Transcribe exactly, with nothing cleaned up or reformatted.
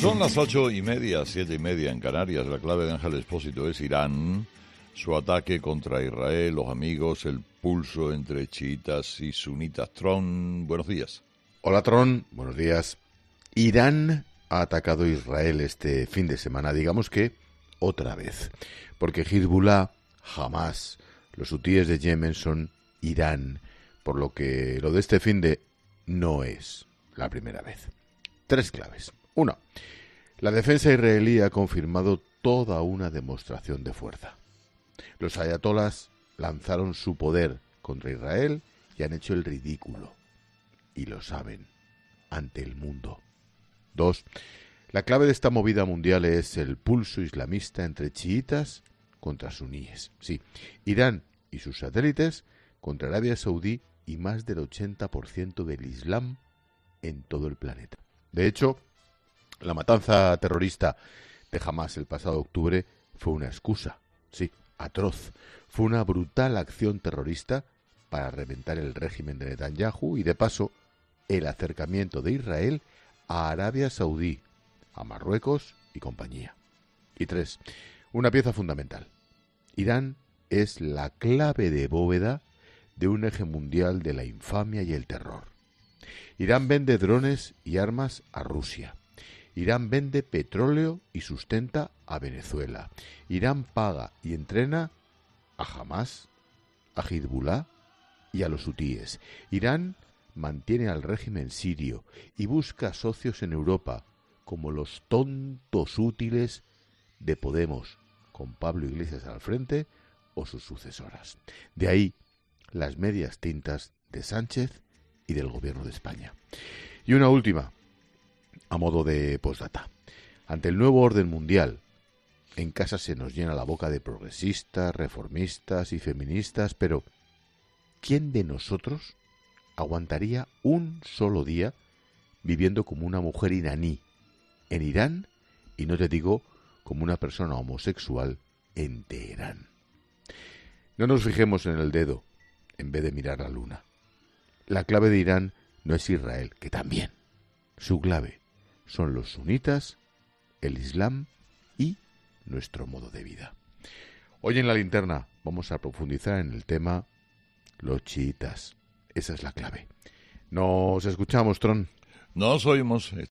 Son las ocho y media, siete y media en Canarias. La clave de Ángel Expósito es Irán, su ataque contra Israel, los amigos, el pulso entre chiitas y sunitas. Tron, buenos días. Hola Tron, buenos días. Irán ha atacado a Israel este fin de semana, digamos que otra vez, porque Hezbollah, Hamas, los hutíes de Yemen son Irán, por lo que lo de este fin de no es la primera vez. Tres claves. Uno, la defensa israelí ha confirmado toda una demostración de fuerza. Los ayatolás lanzaron su poder contra Israel y han hecho el ridículo. Y lo saben, ante el mundo. Dos, la clave de esta movida mundial es el pulso islamista entre chiitas contra suníes. Sí, Irán y sus satélites contra Arabia Saudí y más del ochenta por ciento del Islam en todo el planeta. De hecho, la matanza terrorista de Hamas el pasado octubre fue una excusa, sí, atroz. Fue una brutal acción terrorista para reventar el régimen de Netanyahu y, de paso, el acercamiento de Israel a Arabia Saudí, a Marruecos y compañía. Y tres, una pieza fundamental. Irán es la clave de bóveda de un eje mundial de la infamia y el terror. Irán vende drones y armas a Rusia. Irán vende petróleo y sustenta a Venezuela. Irán paga y entrena a Hamas, a Hezbollah y a los hutíes. Irán mantiene al régimen sirio y busca socios en Europa, como los tontos útiles de Podemos, con Pablo Iglesias al frente, o sus sucesoras. De ahí las medias tintas de Sánchez y del gobierno de España. Y una última, a modo de postdata. Ante el nuevo orden mundial, en casa se nos llena la boca de progresistas, reformistas y feministas, pero ¿quién de nosotros aguantaría un solo día viviendo como una mujer iraní en Irán y, no te digo, como una persona homosexual en Teherán? No nos fijemos en el dedo en vez de mirar a la luna. La clave de Irán no es Israel, que también. Su clave son los sunitas, el Islam y nuestro modo de vida. Hoy en La Linterna vamos a profundizar en el tema los chiitas. Esa es la clave. Nos escuchamos, Tron. Nos oímos.